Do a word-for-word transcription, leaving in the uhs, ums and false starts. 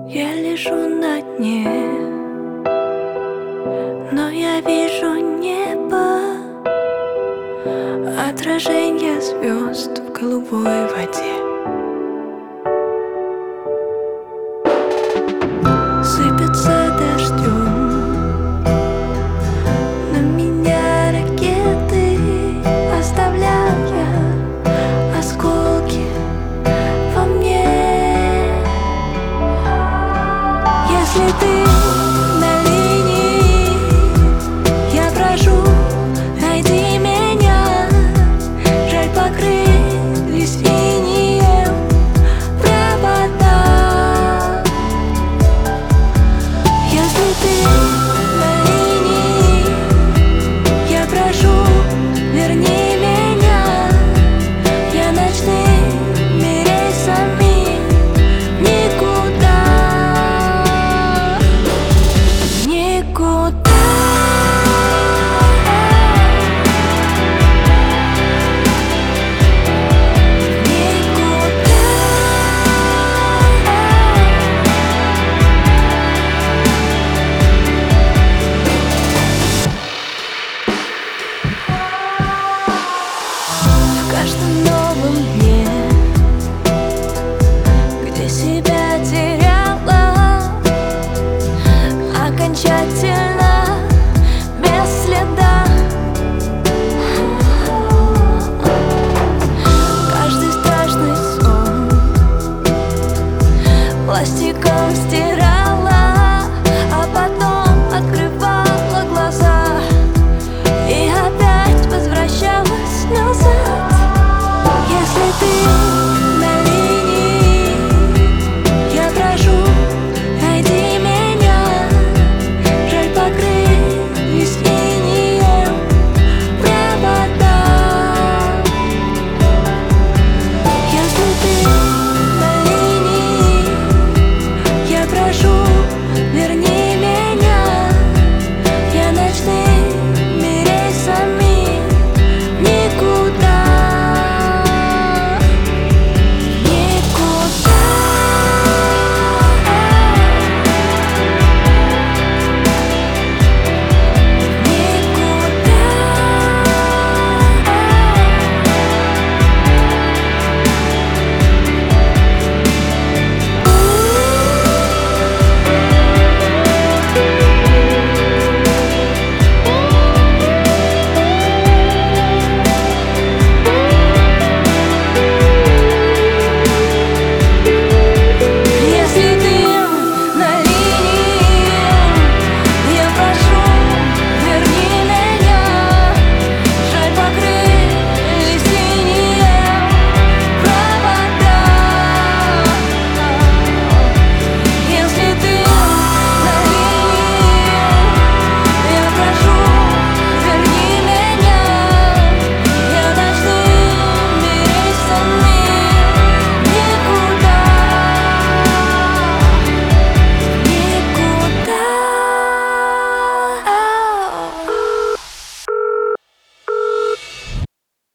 Я лежу на дне, но я вижу небо, отражение звезд в голубой воде. Сыпется дождем на меня ракеты, оставляя осколки во мне. Если ты на линии, я прошу, найди меня. Жаль, покрылись инеем провода. Если ты на линии, я прошу, верни меня. Я ночными рейсами никуда, никуда. В каждом новом дне, где себя теряла окончательно, без следа. Каждый страшный сон пластиком стирала, а потом